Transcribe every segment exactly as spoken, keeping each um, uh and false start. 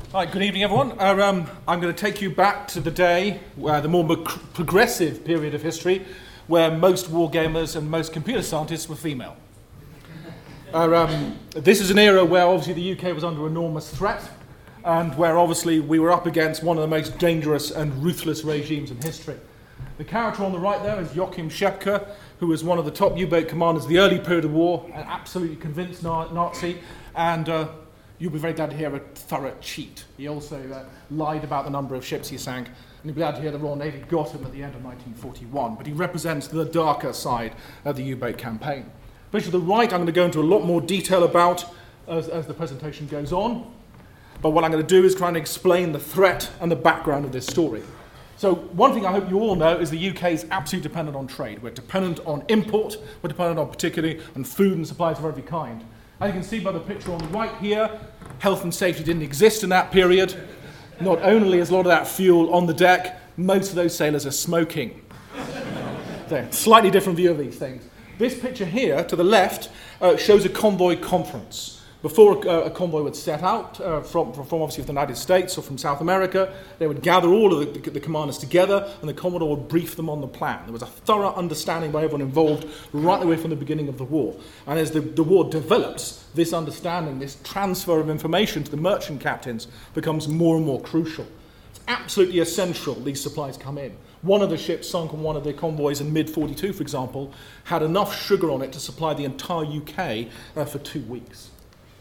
Right, good evening, everyone. Uh, um, I'm going to take you back to the day, where the more mac- progressive period of history, where most war gamers and most computer scientists were female. Uh, um, this is an era where obviously the U K was under enormous threat, and where obviously we were up against one of the most dangerous and ruthless regimes in history. The character on the right there is Joachim Schepke, who was one of the top U-boat commanders of the early period of war, an absolutely convinced na- Nazi, and uh, you'll be very glad to hear a thorough cheat. He also uh, lied about the number of ships he sank, and you'll be glad to hear the Royal Navy got him at the end of nineteen forty-one, but he represents the darker side of the U-boat campaign. But to the right, I'm going to go into a lot more detail about as, as the presentation goes on, but what I'm going to do is try and explain the threat and the background of this story. So one thing I hope you all know is the U K is absolutely dependent on trade. We're dependent on import, we're dependent on particularly on food and supplies of every kind. As you can see by the picture on the right here, health and safety didn't exist in that period. Not only is a lot of that fuel on the deck, most of those sailors are smoking. So, slightly different view of these things. This picture here, to the left, uh, shows a convoy conference. Before a, a convoy would set out uh, from, from obviously the United States or from South America, they would gather all of the, the, the commanders together, and the Commodore would brief them on the plan. There was a thorough understanding by everyone involved right away from the beginning of the war. And as the, the war develops, this understanding, this transfer of information to the merchant captains becomes more and more crucial. It's absolutely essential these supplies come in. One of the ships sunk on one of the convoys in mid forty-two, for example, had enough sugar on it to supply the entire U K uh, for two weeks.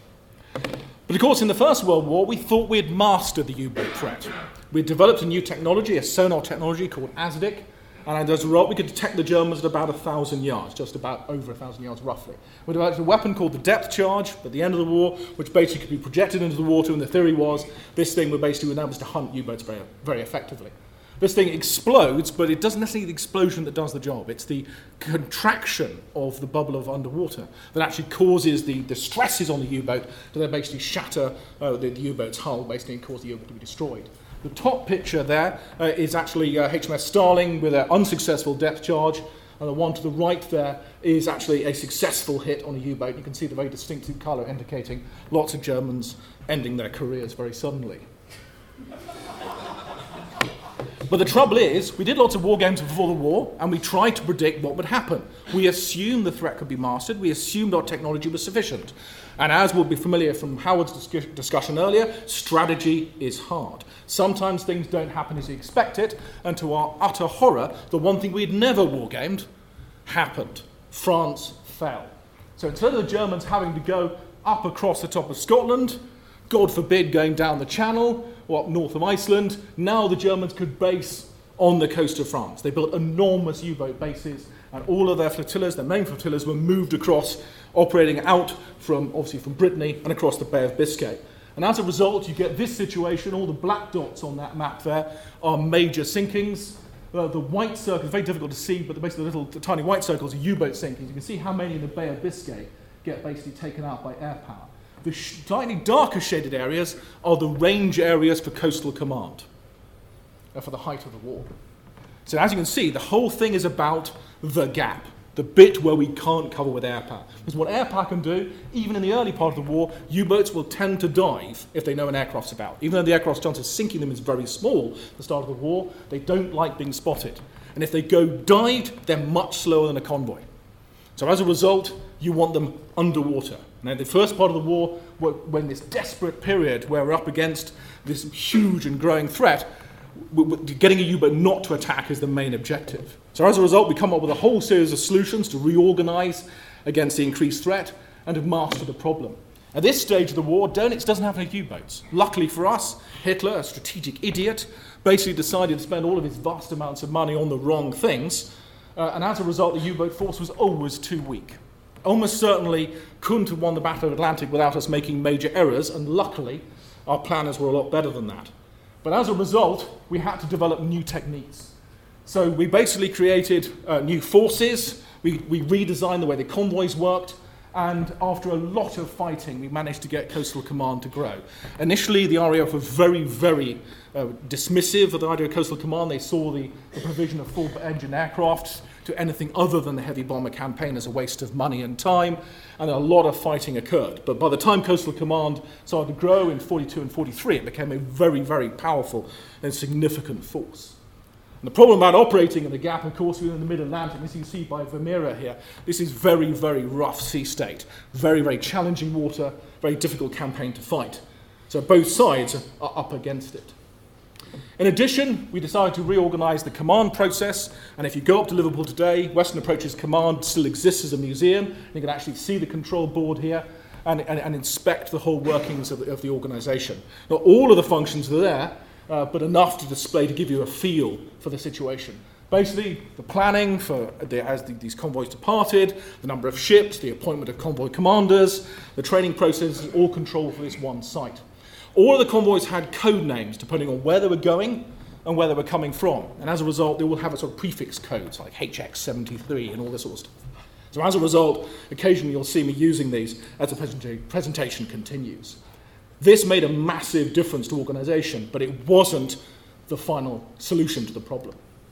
But of course, in the First World War, we thought we had mastered the U-boat threat. We had developed a new technology, a sonar technology called ASDIC, and as a result, we could detect the Germans at about a thousand yards, just about over a thousand yards roughly. We developed a weapon called the depth charge at the end of the war, which basically could be projected into the water, and the theory was this thing would basically enable us to hunt U-boats very, very effectively. This thing explodes, but it doesn't necessarily the explosion that does the job. It's the contraction of the bubble of underwater that actually causes the, the stresses on the U-boat to then basically shatter uh, the, the U-boat's hull, basically, and cause the U-boat to be destroyed. The top picture there uh, is actually uh, H M S Starling with an unsuccessful depth charge, and the one to the right there is actually a successful hit on a U-boat. You can see the very distinctive colour indicating lots of Germans ending their careers very suddenly. But the trouble is, we did lots of war games before the war, and we tried to predict what would happen. We assumed the threat could be mastered. We assumed our technology was sufficient. And as will be familiar from Howard's dis- discussion earlier, strategy is hard. Sometimes things don't happen as you expect it, and to our utter horror, the one thing we'd never war-gamed happened. France fell. So instead of the Germans having to go up across the top of Scotland, God forbid going down the Channel or up north of Iceland, now the Germans could base on the coast of France. They built enormous U-boat bases, and all of their flotillas, their main flotillas, were moved across, operating out from, obviously from Brittany and across the Bay of Biscay. And as a result, you get this situation. All the black dots on that map there are major sinkings. Uh, the white circle is very difficult to see, but basically the little the tiny white circles are U-boat sinkings. You can see how many in the Bay of Biscay get basically taken out by air power. The slightly darker shaded areas are the range areas for coastal command, uh, for the height of the war. So as you can see, the whole thing is about the gap, the bit where we can't cover with air power. Because what air power can do, even in the early part of the war, U-boats will tend to dive if they know an aircraft's about. Even though the aircraft's chance of sinking them is very small at the start of the war, they don't like being spotted. And if they go dived, they're much slower than a convoy. So as a result, you want them underwater. Now, the first part of the war, when this desperate period where we're up against this huge and growing threat, getting a U-boat not to attack is the main objective. So as a result, we come up with a whole series of solutions to reorganize against the increased threat and to master the problem. At this stage of the war, Dönitz doesn't have any U-boats. Luckily for us, Hitler, a strategic idiot, basically decided to spend all of his vast amounts of money on the wrong things, uh, and as a result, the U-boat force was always too weak. Almost certainly couldn't have won the Battle of Atlantic without us making major errors, and luckily, our planners were a lot better than that. But as a result, we had to develop new techniques. So we basically created uh, new forces, we, we redesigned the way the convoys worked, and after a lot of fighting, we managed to get Coastal Command to grow. Initially, the R A F were very, very uh, dismissive of the idea of Coastal Command. They saw the, the provision of full-engine aircraft to anything other than the heavy bomber campaign as a waste of money and time, and a lot of fighting occurred. But by the time Coastal Command started to grow in forty-two and forty-three, it became a very, very powerful and significant force. And the problem about operating in the Gap, of course, we're in the mid-Atlantic, as you can see by Vermeer here. This is very, very rough sea state, very, very challenging water, very difficult campaign to fight. So both sides are up against it. In addition, we decided to reorganize the command process, and if you go up to Liverpool today, Western Approaches Command still exists as a museum. You can actually see the control board here and, and, and inspect the whole workings of the, of the organization. Not all of the functions are there, uh, but enough to display to give you a feel for the situation. Basically, the planning for the, as the, these convoys departed, the number of ships, the appointment of convoy commanders, the training process is all controlled for this one site. All of the convoys had code names depending on where they were going and where they were coming from. And as a result, they will have a sort of prefix codes like H X seventy-three and all this sort of stuff. So as a result, occasionally you'll see me using these as the presenta- presentation continues. This made a massive difference to organisation, but it wasn't the final solution to the problem.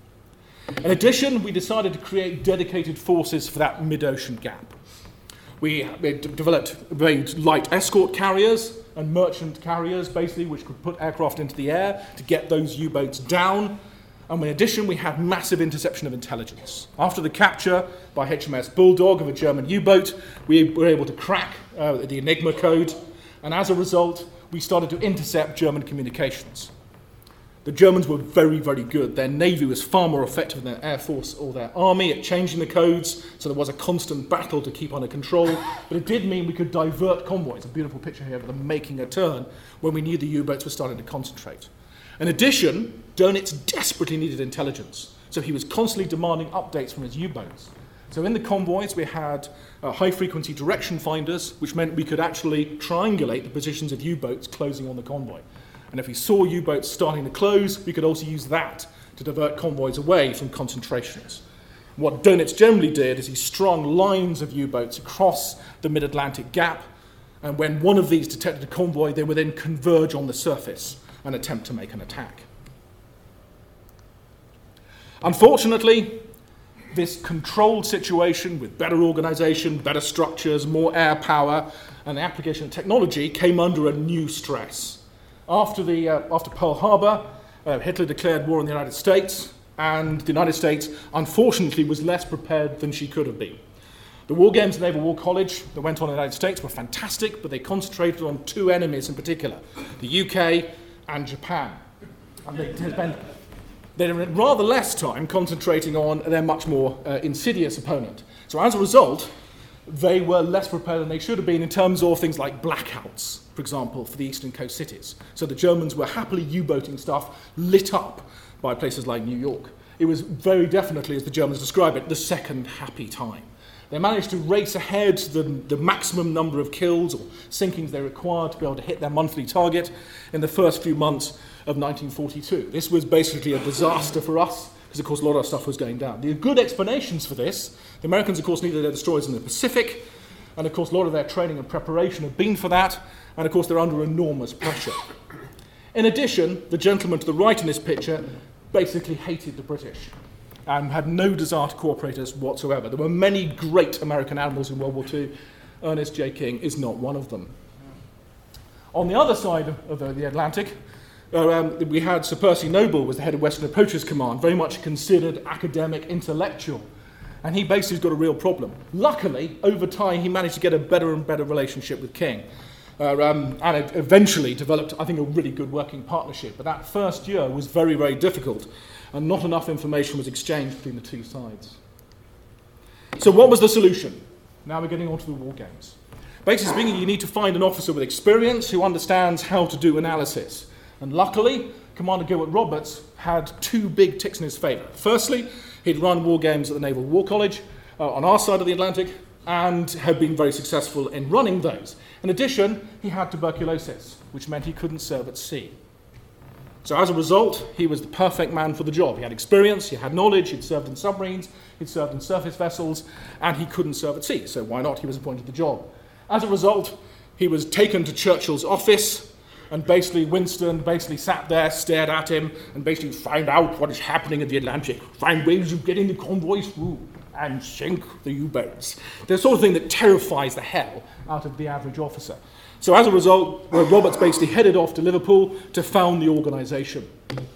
In addition, we decided to create dedicated forces for that mid-ocean gap. We, we d- developed very light escort carriers and merchant carriers, basically, which could put aircraft into the air to get those U-boats down. And in addition, we had massive interception of intelligence. After the capture by H M S Bulldog of a German U-boat, we were able to crack uh, the Enigma code, and as a result, we started to intercept German communications. The Germans were very, very good. Their navy was far more effective than their air force or their army at changing the codes, so there was a constant battle to keep under control, but it did mean we could divert convoys. A beautiful picture here of them making a turn when we knew the U-boats were starting to concentrate. In addition, Dönitz desperately needed intelligence, so he was constantly demanding updates from his U-boats. So in the convoys, we had uh, high-frequency direction finders, which meant we could actually triangulate the positions of U-boats closing on the convoy. And if we saw U-boats starting to close, we could also use that to divert convoys away from concentrations. What Dönitz generally did is he strung lines of U-boats across the mid-Atlantic gap, and when one of these detected a convoy, they would then converge on the surface and attempt to make an attack. Unfortunately, this controlled situation with better organization, better structures, more air power, and the application of technology came under a new stress. After, the, uh, after Pearl Harbor, uh, Hitler declared war on the United States, and the United States, unfortunately, was less prepared than she could have been. The war games at Naval War College that went on in the United States were fantastic, but they concentrated on two enemies in particular, the U K and Japan. And they spent they had rather less time concentrating on their much more uh, insidious opponent. So as a result, they were less prepared than they should have been in terms of things like blackouts, for example, for the eastern coast cities. So the Germans were happily U-boating stuff lit up by places like New York. It was very definitely, as the Germans describe it, the second happy time. They managed to race ahead to the, the maximum number of kills or sinkings they required to be able to hit their monthly target in the first few months of nineteen forty-two. This was basically a disaster for us because, of course, a lot of stuff was going down. There are good explanations for this. The Americans, of course, needed their destroyers in the Pacific, and, of course, a lot of their training and preparation had been for that, and, of course, they're under enormous pressure. In addition, the gentleman to the right in this picture basically hated the British and had no desire to cooperate us whatsoever. There were many great American admirals in World War Two. Ernest J. King is not one of them. On the other side of the, the Atlantic, uh, um, we had Sir Percy Noble, was the head of Western Approaches Command, very much considered academic, intellectual, and he basically has got a real problem. Luckily, over time, he managed to get a better and better relationship with King, uh, um, and it eventually developed, I think, a really good working partnership. But that first year was very, very difficult, and not enough information was exchanged between the two sides. So what was the solution? Now we're getting on to the war games. Basically speaking, you need to find an officer with experience who understands how to do analysis. And luckily, Commander Gilbert Roberts had two big ticks in his favour. Firstly, he'd run war games at the Naval War College uh, on our side of the Atlantic and had been very successful in running those. In addition, he had tuberculosis, which meant he couldn't serve at sea. So as a result, he was the perfect man for the job. He had experience, he had knowledge, he'd served in submarines, he'd served in surface vessels, and he couldn't serve at sea. So why not? He was appointed the job. As a result, he was taken to Churchill's office And basically Winston basically sat there, stared at him, and basically find out what is happening in the Atlantic, find ways of getting the convoys through, and sink the U-boats. The sort of thing that terrifies the hell out of the average officer. So as a result, Roberts basically headed off to Liverpool to found the organisation.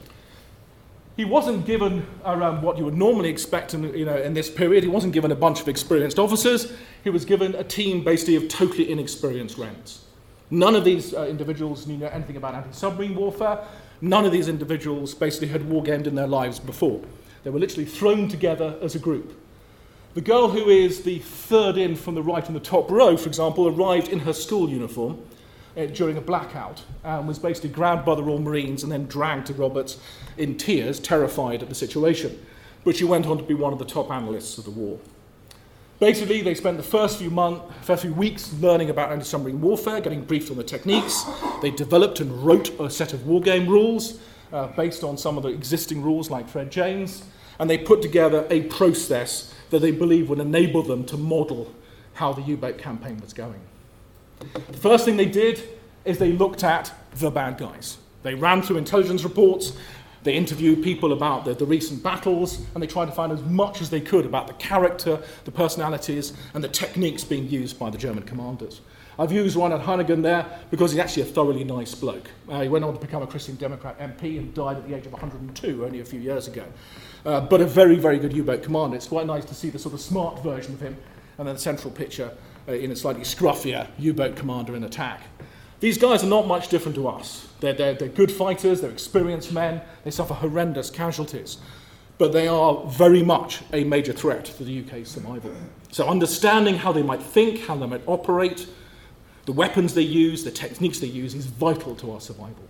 He wasn't given around what you would normally expect in, you know, in this period. He wasn't given a bunch of experienced officers. He was given a team basically of totally inexperienced Wrens. None of these uh, individuals knew anything about anti-submarine warfare. None of these individuals basically had wargamed in their lives before. They were literally thrown together as a group. The girl who is the third in from the right in the top row, for example, arrived in her school uniform uh, during a blackout and was basically grabbed by the Royal Marines and then dragged to Roberts in tears, terrified at the situation. But she went on to be one of the top analysts of the war. Basically, they spent the first few months, first few weeks learning about anti-submarine warfare, getting briefed on the techniques. They developed and wrote a set of wargame rules uh, based on some of the existing rules like Fred James, and they put together a process that they believe would enable them to model how the U-boat campaign was going. The first thing they did is they looked at the bad guys. They ran through intelligence reports, they interviewed people about the, the recent battles, and they tried to find as much as they could about the character, the personalities, and the techniques being used by the German commanders. I've used Reinhard Heinigen there because he's actually a thoroughly nice bloke. Uh, he went on to become a Christian Democrat M P and died at the age of one hundred and two only a few years ago. Uh, but a very, very good U-boat commander. It's quite nice to see the sort of smart version of him, and then the central picture uh, in a slightly scruffier U-boat commander in attack. These guys are not much different to us. They're, they're, they're good fighters, they're experienced men, they suffer horrendous casualties, but they are very much a major threat to the U K's survival. So understanding how they might think, how they might operate, the weapons they use, the techniques they use is vital to our survival.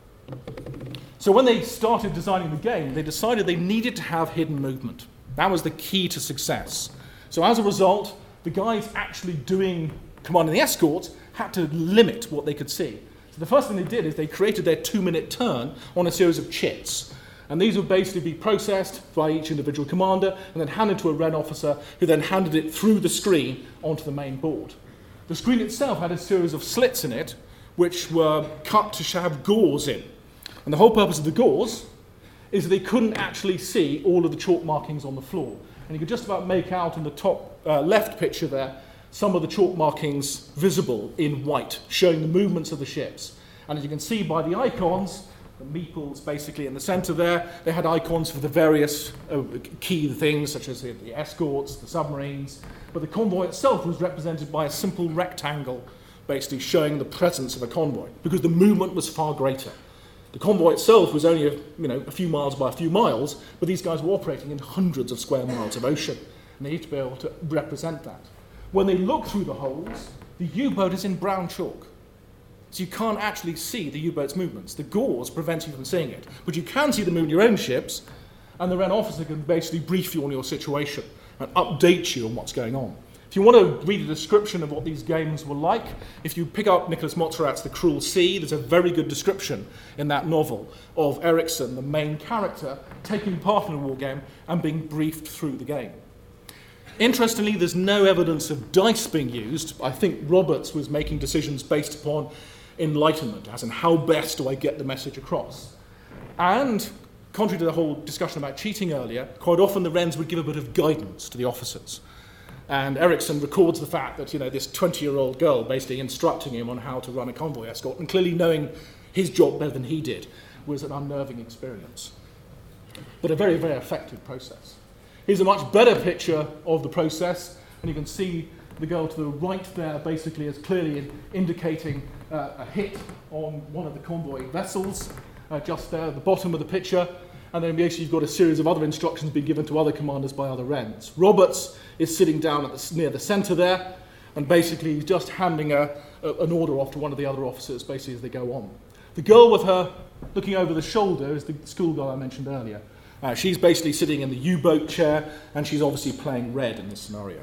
So when they started designing the game, they decided they needed to have hidden movement. That was the key to success. So as a result, the guys actually doing commanding the escorts had to limit what they could see. So the first thing they did is they created their two-minute turn on a series of chits. And these would basically be processed by each individual commander and then handed to a Wren officer who then handed it through the screen onto the main board. The screen itself had a series of slits in it which were cut to have gauze in. And the whole purpose of the gauze is that they couldn't actually see all of the chalk markings on the floor. And you could just about make out in the top uh, left picture there some of the chalk markings visible in white, showing the movements of the ships. And as you can see by the icons, the meeples basically in the centre there, they had icons for the various uh, key things, such as the, the escorts, the submarines, but the convoy itself was represented by a simple rectangle, basically showing the presence of a convoy, because the movement was far greater. The convoy itself was only a, you know, a few miles by a few miles, but these guys were operating in hundreds of square miles of ocean, and they need to be able to represent that. When they look through the holes, the U-boat is in brown chalk. So you can't actually see the U-boat's movements. The gauze prevents you from seeing it. But you can see them in your own ships, and the Wren officer can basically brief you on your situation and update you on what's going on. If you want to read a description of what these games were like, if you pick up Nicholas Motzerat's The Cruel Sea, there's a very good description in that novel of Ericsson, the main character, taking part in a war game and being briefed through the game. Interestingly, there's no evidence of dice being used. I think Roberts was making decisions based upon enlightenment, as in how best do I get the message across. And, contrary to the whole discussion about cheating earlier, quite often the Wrens would give a bit of guidance to the officers. And Ericsson records the fact that, you know, this twenty-year-old girl basically instructing him on how to run a convoy escort, and clearly knowing his job better than he did, was an unnerving experience. But a very, very effective process. Here's a much better picture of the process, and you can see the girl to the right there basically is clearly in indicating uh, a hit on one of the convoy vessels, uh, just there at the bottom of the picture, and then basically you've got a series of other instructions being given to other commanders by other Wrens. Roberts is sitting down at the, near the centre there, and basically he's just handing a, a, an order off to one of the other officers basically as they go on. The girl with her looking over the shoulder is the schoolgirl I mentioned earlier. Uh, she's basically sitting in the U-boat chair, and she's obviously playing red in this scenario.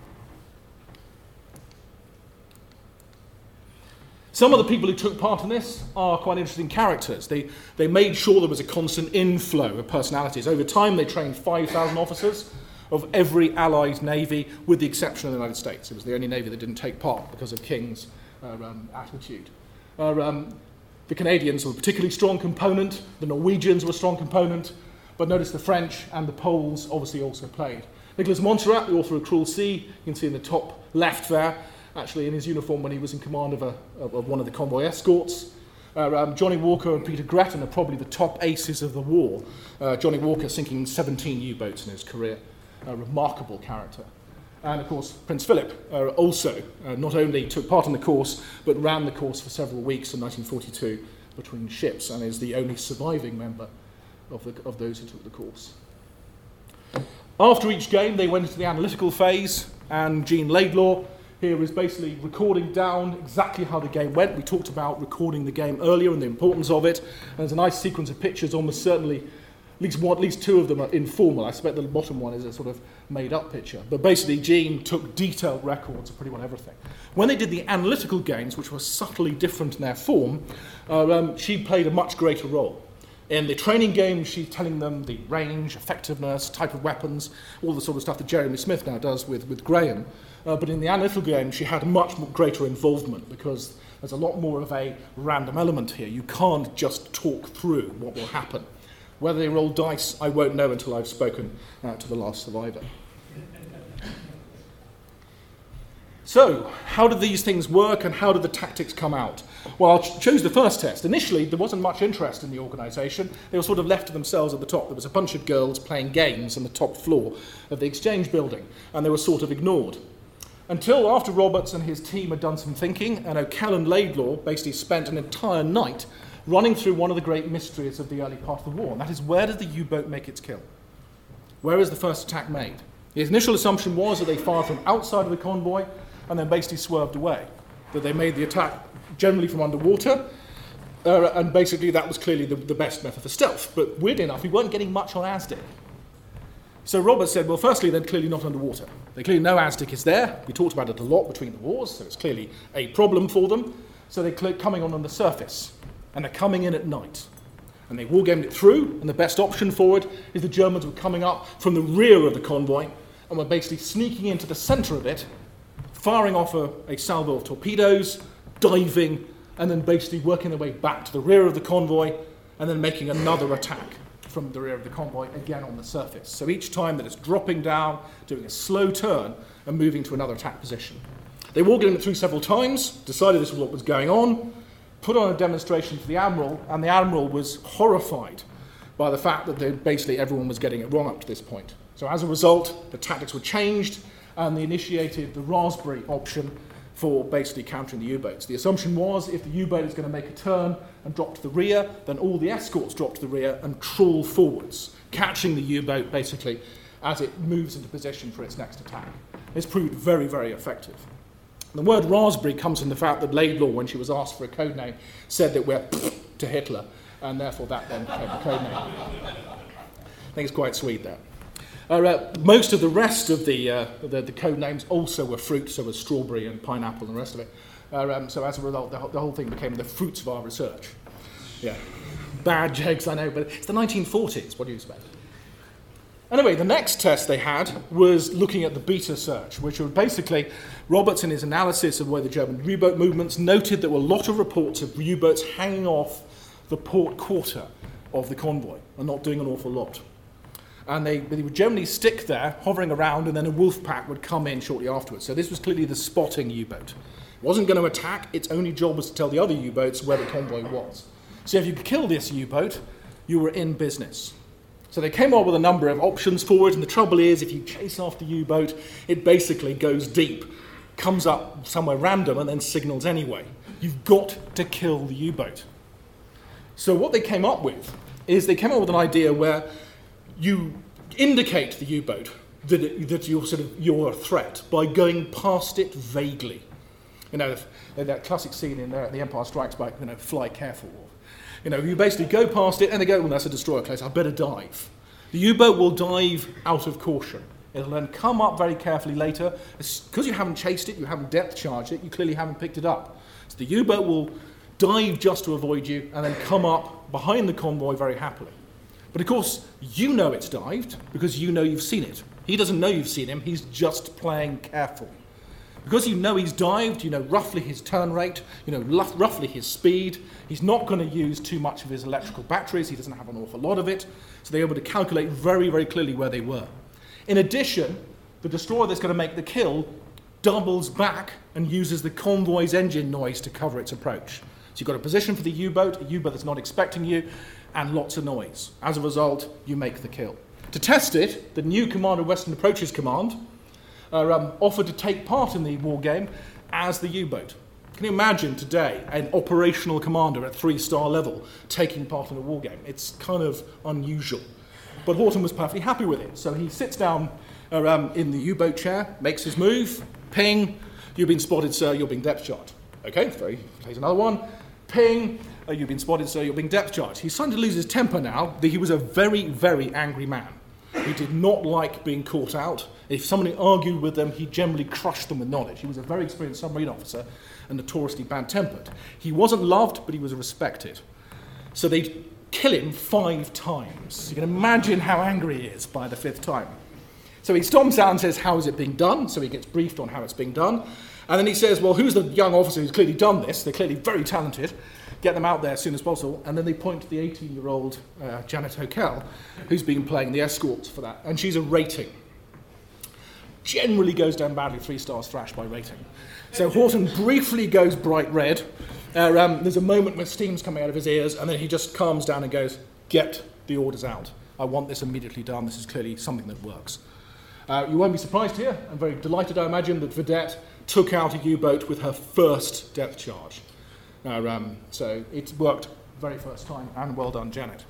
Some of the people who took part in this are quite interesting characters. They, they made sure there was a constant inflow of personalities. Over time, they trained five thousand officers of every Allied navy, with the exception of the United States. It was the only navy that didn't take part because of King's uh, um, attitude. Uh, um, The Canadians were a particularly strong component, the Norwegians were a strong component, but notice the French and the Poles obviously also played. Nicholas Montserrat, the author of Cruel Sea, you can see in the top left there, actually in his uniform when he was in command of, a, of, of one of the convoy escorts. Uh, um, Johnny Walker and Peter Grattan are probably the top aces of the war. Uh, Johnny Walker sinking seventeen U-boats in his career, a remarkable character. And of course, Prince Philip uh, also uh, not only took part in the course, but ran the course for several weeks in nineteen forty-two between ships, and is the only surviving member of, the, of those who took the course. After each game, they went into the analytical phase, and Jean Laidlaw here is basically recording down exactly how the game went. We talked about recording the game earlier and the importance of it, and there's a nice sequence of pictures, almost certainly, at least one, at least two of them are informal. I suspect the bottom one is a sort of made-up picture. But basically, Jean took detailed records of pretty well everything. When they did the analytical games, which were subtly different in their form, uh, um, she played a much greater role. In the training games, she's telling them the range, effectiveness, type of weapons, all the sort of stuff that Jeremy Smith now does with, with Graham. Uh, but in the analytical game, she had much greater involvement because there's a lot more of a random element here. You can't just talk through what will happen. Whether they roll dice, I won't know until I've spoken uh, to the last survivor. So, how did these things work and how did the tactics come out? Well, I chose the first test. Initially, there wasn't much interest in the organisation. They were sort of left to themselves at the top. There was a bunch of girls playing games on the top floor of the Exchange building, and they were sort of ignored. Until after Roberts and his team had done some thinking, and O'Callaghan Laidlaw basically spent an entire night running through one of the great mysteries of the early part of the war, and that is, where does the U-boat make its kill? Where is the first attack made? His initial assumption was that they fired from outside of the convoy and then basically swerved away, that they made the attack generally from underwater, uh, and basically that was clearly the, the best method for stealth. But weirdly enough, we weren't getting much on Aztec. So Roberts said, well, firstly, they're clearly not underwater. They clearly know Aztec is there. We talked about it a lot between the wars, so it's clearly a problem for them. So they're cl- coming on on the surface, and they're coming in at night. And they wargamed it through, and the best option for it is the Germans were coming up from the rear of the convoy, and were basically sneaking into the centre of it, firing off a, a salvo of torpedoes, diving, and then basically working their way back to the rear of the convoy, and then making another attack from the rear of the convoy, again on the surface. So each time that it's dropping down, doing a slow turn, and moving to another attack position. They wargamed it through several times, decided this was what was going on, put on a demonstration for the Admiral, and the Admiral was horrified by the fact that they, basically everyone was getting it wrong up to this point. So as a result, the tactics were changed, and they initiated the Raspberry option for basically countering the U-boats. The assumption was if the U-boat is going to make a turn and drop to the rear, then all the escorts drop to the rear and trawl forwards, catching the U-boat basically as it moves into position for its next attack. This proved very, very effective. The word Raspberry comes from the fact that Laidlaw, when she was asked for a code name, said that we're to Hitler, and therefore that then became the code name. I think it's quite sweet there. Uh, uh, most of the rest of the, uh, the the code names also were fruit, so was strawberry and pineapple and the rest of it. Uh, um, so as a result, the, the whole thing became the fruits of our research. Yeah, bad jokes, I know, but it's the nineteen forties. What do you expect? Anyway, the next test they had was looking at the beta search, which was basically Roberts in his analysis of where the German U-boat movements noted there were a lot of reports of U-boats hanging off the port quarter of the convoy and not doing an awful lot. And they, they would generally stick there, hovering around, and then a wolf pack would come in shortly afterwards. So this was clearly the spotting U-boat. It wasn't going to attack. Its only job was to tell the other U-boats where the convoy was. So if you could kill this U-boat, you were in business. So they came up with a number of options for it, and the trouble is, if you chase after the U-boat, it basically goes deep, comes up somewhere random, and then signals anyway. You've got to kill the U-boat. So what they came up with is they came up with an idea where you indicate the U-boat that, it, that you're sort of you're a threat by going past it vaguely. You know, that classic scene in there, The Empire Strikes Back, you know, fly careful. You know, you basically go past it and they go, well, that's a destroyer close, I better dive. The U-boat will dive out of caution. It'll then come up very carefully later. Because you haven't chased it, you haven't depth charged it, you clearly haven't picked it up. So the U-boat will dive just to avoid you and then come up behind the convoy very happily. But of course, you know it's dived because you know you've seen it. He doesn't know you've seen him, he's just playing careful. Because you know he's dived, you know roughly his turn rate, you know l- roughly his speed, he's not going to use too much of his electrical batteries, he doesn't have an awful lot of it, so they're able to calculate very, very clearly where they were. In addition, the destroyer that's going to make the kill doubles back and uses the convoy's engine noise to cover its approach. So you've got a position for the U-boat, a U-boat that's not expecting you, and lots of noise. As a result, you make the kill. To test it, the new Commander Western Approaches Command are um, offered to take part in the war game as the U-boat. Can you imagine today an operational commander at three-star level taking part in a war game? It's kind of unusual. But Houghton was perfectly happy with it. So he sits down uh, um, in the U-boat chair, makes his move, ping, you've been spotted, sir, you're being depth charged. Okay, very, takes another one, ping, uh, you've been spotted, sir, you're being depth charged. He's starting to lose his temper now. He was a very, very angry man. He did not like being caught out. If somebody argued with them, he generally crushed them with knowledge. He was a very experienced submarine officer and notoriously bad-tempered. He wasn't loved, but he was respected. So they kill him five times. You can imagine how angry he is by the fifth time. So he storms out and says, how is it being done? So he gets briefed on how it's being done. And then he says, well, who's the young officer who's clearly done this? They're clearly very talented. Get them out there as soon as possible. And then they point to the eighteen-year-old uh, Janet Hokel, who's been playing the escorts for that. And she's a rating. Generally goes down badly, three stars thrashed by rating. So Houghton briefly goes bright red. Uh, um, there's a moment where steam's coming out of his ears, and then he just calms down and goes, get the orders out. I want this immediately done. This is clearly something that works. Uh, you won't be surprised here. I'm very delighted, I imagine, that Vedette took out a U-boat with her first depth charge. Uh, um, so it's worked very first time, and well done, Janet.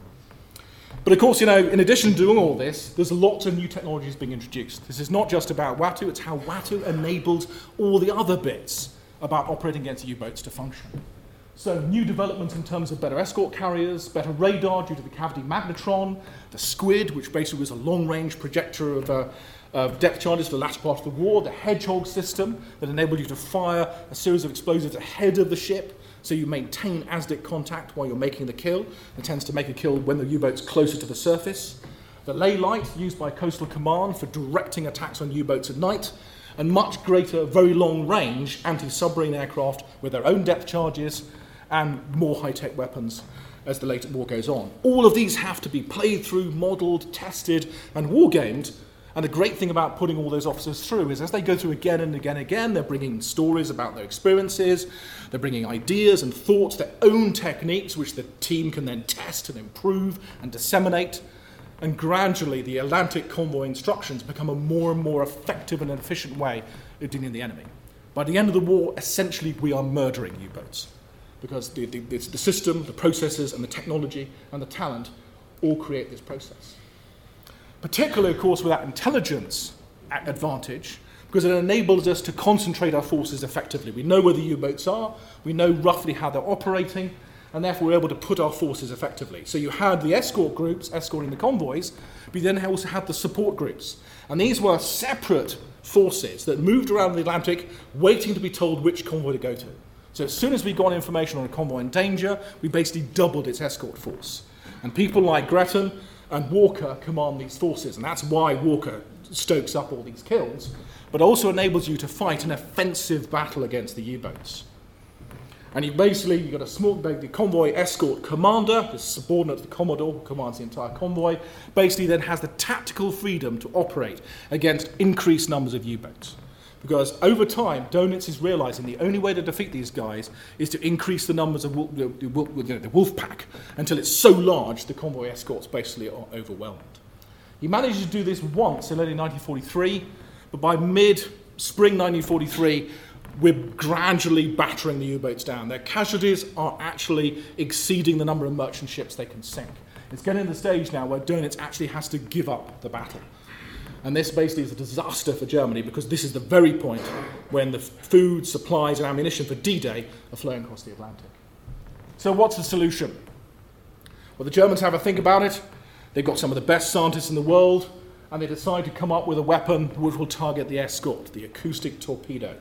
But of course, you know, in addition to doing all this, there's lots of new technologies being introduced. This is not just about WATU, it's how WATU enables all the other bits about operating against U-boats to function. So new developments in terms of better escort carriers, better radar due to the cavity magnetron, the SQUID, which basically was a long-range projector of, uh, of depth charges for the latter part of the war, the Hedgehog system that enabled you to fire a series of explosives ahead of the ship, so you maintain A S D I C contact while you're making the kill. It tends to make a kill when the U-boat's closer to the surface. The ley light, used by Coastal Command for directing attacks on U-boats at night, and much greater, very long-range anti-submarine aircraft with their own depth charges and more high-tech weapons as the later war goes on. All of these have to be played through, modelled, tested, and war-gamed. And the great thing about putting all those officers through is as they go through again and again and again, they're bringing stories about their experiences, they're bringing ideas and thoughts, their own techniques, which the team can then test and improve and disseminate. And gradually, the Atlantic convoy instructions become a more and more effective and efficient way of dealing with the enemy. By the end of the war, essentially, we are murdering U-boats because the, the, the system, the processes, and the technology and the talent all create this process. Particularly, of course, with that intelligence advantage, because it enables us to concentrate our forces effectively. We know where the U-boats are, we know roughly how they're operating, and therefore we're able to put our forces effectively. So you had the escort groups escorting the convoys, but you then also had the support groups. And these were separate forces that moved around the Atlantic waiting to be told which convoy to go to. So as soon as we got information on a convoy in danger, we basically doubled its escort force. And people like Gretton and Walker command these forces, and that's why Walker stokes up all these kills, but also enables you to fight an offensive battle against the U-boats. And you basically, you've got a small, the convoy escort commander, the subordinate to the commodore, who commands the entire convoy, basically then has the tactical freedom to operate against increased numbers of U-boats. Because over time, Donitz is realizing the only way to defeat these guys is to increase the numbers of wolf, the, the, the wolf pack until it's so large the convoy escorts basically are overwhelmed. He managed to do this once in early nineteen forty-three, but by mid-spring nineteen forty-three, we're gradually battering the U-boats down. Their casualties are actually exceeding the number of merchant ships they can sink. It's getting to the stage now where Donitz actually has to give up the battle. And this basically is a disaster for Germany because this is the very point when the food, supplies, and ammunition for D-Day are flowing across the Atlantic. So what's the solution? Well, the Germans have a think about it. They've got some of the best scientists in the world, and they decide to come up with a weapon which will target the escort, the acoustic torpedo.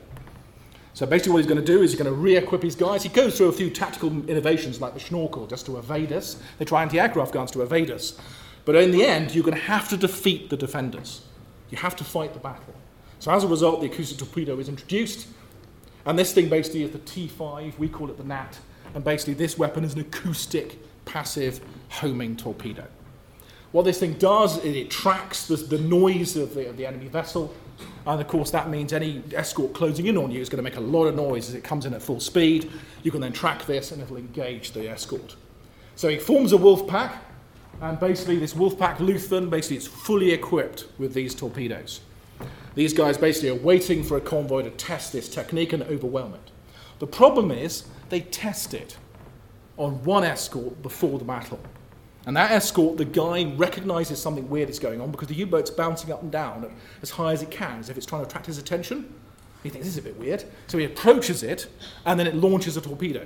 So basically what he's going to do is he's going to re-equip his guys. He goes through a few tactical innovations like the Schnorkel just to evade us. They try anti-aircraft guns to evade us. But in the end, you're going to have to defeat the defenders. You have to fight the battle. So as a result, the acoustic torpedo is introduced, and this thing basically is the T five, we call it the N A T, and basically this weapon is an acoustic, passive, homing torpedo. What this thing does is it tracks the, the noise of the, of the enemy vessel, and of course that means any escort closing in on you is going to make a lot of noise as it comes in at full speed. You can then track this and it'll engage the escort. So it forms a wolf pack, and basically this wolf pack Luthern, basically it's fully equipped with these torpedoes. These guys basically are waiting for a convoy to test this technique and overwhelm it. The problem is they test it on one escort before the battle. And that escort, the guy recognises something weird is going on because the U-boat's bouncing up and down as high as it can, as if it's trying to attract his attention. He thinks this is a bit weird. So he approaches it, and then it launches a torpedo.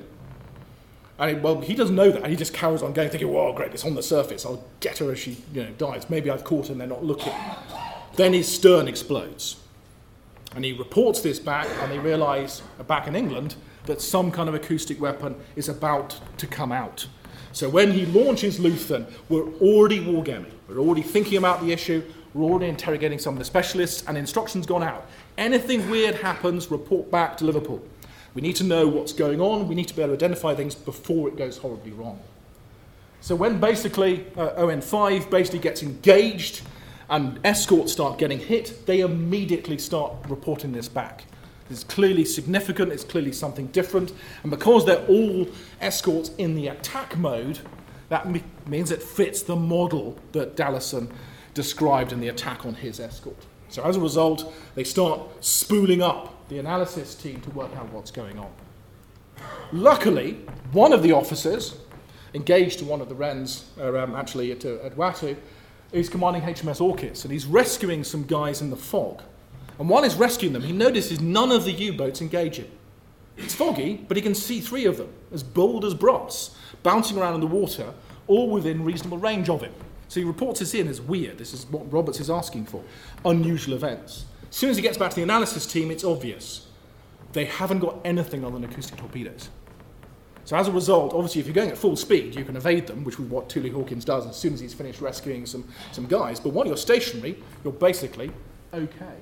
And it, well, he doesn't know that. He just carries on going, thinking, "Whoa, great, it's on the surface. I'll get her as she, you know, dies. Maybe I've caught her and they're not looking." Then his stern explodes. And he reports this back, and they realise, back in England, that some kind of acoustic weapon is about to come out. So when he launches Luthern, we're already wargaming. We're already thinking about the issue. We're already interrogating some of the specialists, and instructions gone out. Anything weird happens, report back to Liverpool. We need to know what's going on. We need to be able to identify things before it goes horribly wrong. So when basically uh, O N five basically gets engaged and escorts start getting hit, they immediately start reporting this back. It's clearly significant, it's clearly something different, and because they're all escorts in the attack mode, that me- means it fits the model that Dallison described in the attack on his escort. So as a result, they start spooling up the analysis team to work out what's going on. Luckily, one of the officers engaged to one of the Wrens, uh, um, actually at, uh, at Wattu, is commanding H M S Orcus, and he's rescuing some guys in the fog. And while he's rescuing them, he notices none of the U-boats engaging. It's foggy, but he can see three of them, as bold as brass, bouncing around in the water, all within reasonable range of him. So he reports this in as weird. This is what Roberts is asking for. Unusual events. As soon as he gets back to the analysis team, it's obvious. They haven't got anything other than acoustic torpedoes. So as a result, obviously, if you're going at full speed, you can evade them, which is what Tully Hawkins does as soon as he's finished rescuing some, some guys. But while you're stationary, you're basically okay.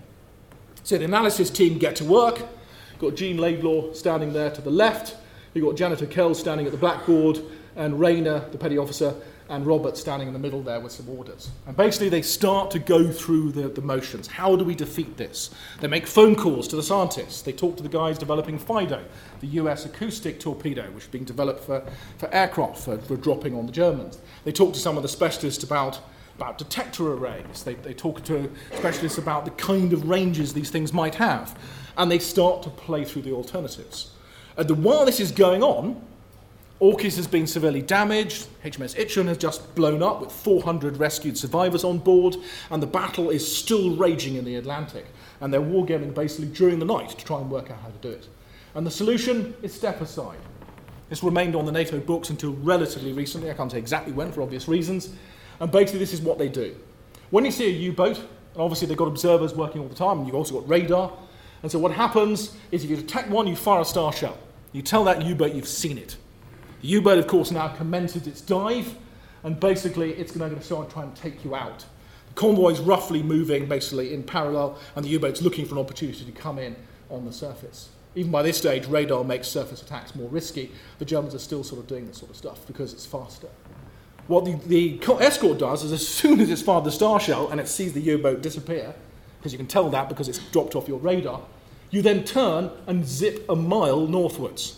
So the analysis team get to work. You've got Jean Laidlaw standing there to the left. You've got Janitor Kell standing at the blackboard, and Rayner, the petty officer, and Robert standing in the middle there with some orders. And basically they start to go through the, the motions. How do we defeat this? They make phone calls to the scientists. They talk to the guys developing FIDO, the U S acoustic torpedo, which is being developed for, for aircraft, for, for dropping on the Germans. They talk to some of the specialists about about detector arrays. They, they talk to specialists about the kind of ranges these things might have. And they start to play through the alternatives. And the, while this is going on, Orcus has been severely damaged. H M S Itchen has just blown up with four hundred rescued survivors on board, and the battle is still raging in the Atlantic. And they're wargaming basically during the night to try and work out how to do it. And the solution is step aside. This remained on the NATO books until relatively recently. I can't say exactly when for obvious reasons. And basically this is what they do. When you see a U-boat, and obviously they've got observers working all the time, and you've also got radar. And so what happens is if you detect one, you fire a star shell. You tell that U-boat you've seen it. The U-boat, of course, now commences its dive, and basically it's going to start trying to take you out. The convoy's roughly moving basically in parallel, and the U-boat's looking for an opportunity to come in on the surface. Even by this stage, radar makes surface attacks more risky. The Germans are still sort of doing this sort of stuff because it's faster. What the, the escort does is as soon as it's fired the star shell and it sees the U-boat disappear, because you can tell that because it's dropped off your radar, you then turn and zip a mile northwards.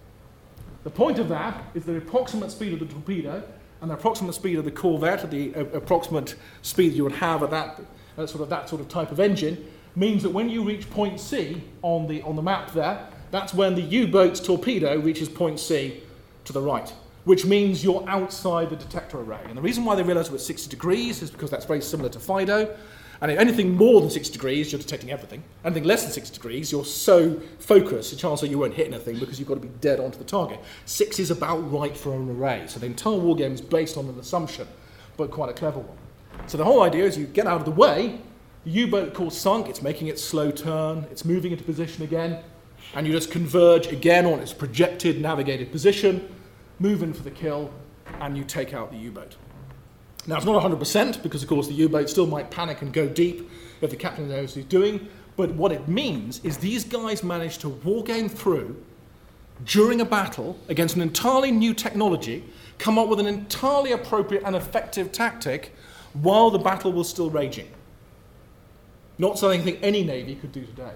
The point of that is the approximate speed of the torpedo and the approximate speed of the corvette, the uh, approximate speed you would have at that, uh, sort of that sort of type of engine, means that when you reach point C on the, on the map there, that's when the U-boat's torpedo reaches point C to the right, which means you're outside the detector array. And the reason why they realised it was sixty degrees is because that's very similar to FIDO. And if anything more than sixty degrees, you're detecting everything. Anything less than sixty degrees, you're so focused, the chance that you won't hit anything because you've got to be dead onto the target. Six is about right for an array. So the entire war game is based on an assumption, but quite a clever one. So the whole idea is you get out of the way, the U-boat, of course, sunk, it's making its slow turn, it's moving into position again, and you just converge again on its projected navigated position, move in for the kill, and you take out the U-boat. Now, it's not one hundred percent, because, of course, the U-boat still might panic and go deep if the captain knows what he's doing, But what it means is these guys managed to wargame through during a battle against an entirely new technology, come up with an entirely appropriate and effective tactic while the battle was still raging. Not something I think any Navy could do today.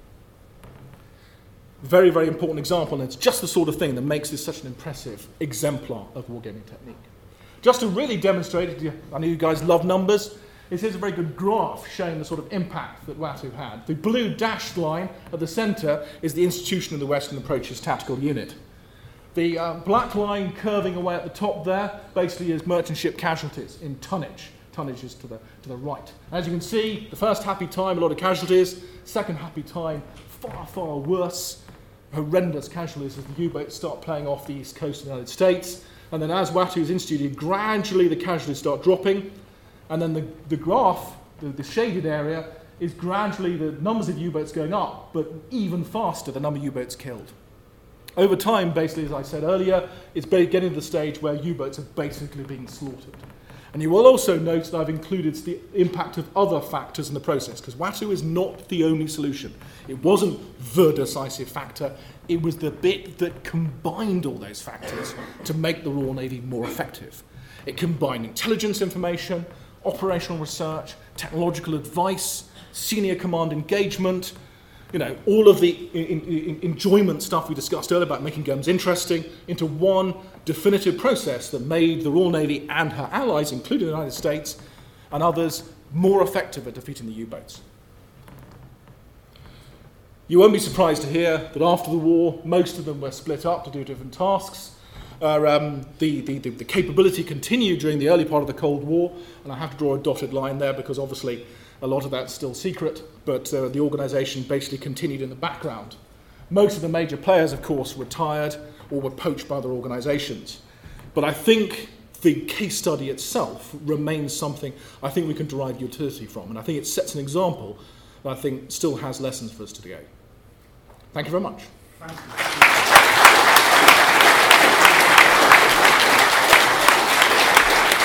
Very, very important example, and it's just the sort of thing that makes this such an impressive exemplar of wargaming technique. Just to really demonstrate it, I know you guys love numbers, is here's a very good graph showing the sort of impact that WATU had. The blue dashed line at the centre is the Institution of the Western Approaches Tactical Unit. The uh, black line curving away at the top there basically is merchant ship casualties in tonnage. Tonnage is to the, to the right. As you can see, the first happy time, a lot of casualties. Second happy time, far, far worse. Horrendous casualties as the U-boats start playing off the east coast of the United States. And then as WATU is instituted, gradually the casualties start dropping. And then the, the graph, the, the shaded area, is gradually the numbers of U-boats going up, but even faster the number of U-boats killed. Over time, basically, as I said earlier, it's getting to the stage where U-boats are basically being slaughtered. And you will also note that I've included the impact of other factors in the process, because WATU is not the only solution. It wasn't the decisive factor, it was the bit that combined all those factors to make the Royal Navy more effective. It combined intelligence information, operational research, technological advice, senior command engagement, you know, all of the in, in, enjoyment stuff we discussed earlier about making guns interesting into one definitive process that made the Royal Navy and her allies, including the United States and others, more effective at defeating the U-boats. You won't be surprised to hear that after the war, most of them were split up to do different tasks. Uh, um, the, the, the, the capability continued during the early part of the Cold War, and I have to draw a dotted line there because obviously a lot of that's still secret, but uh, the organisation basically continued in the background. Most of the major players, of course, retired or were poached by other organisations. But I think the case study itself remains something I think we can derive utility from, and I think it sets an example that I think still has lessons for us to go. Thank you very much. Thank you.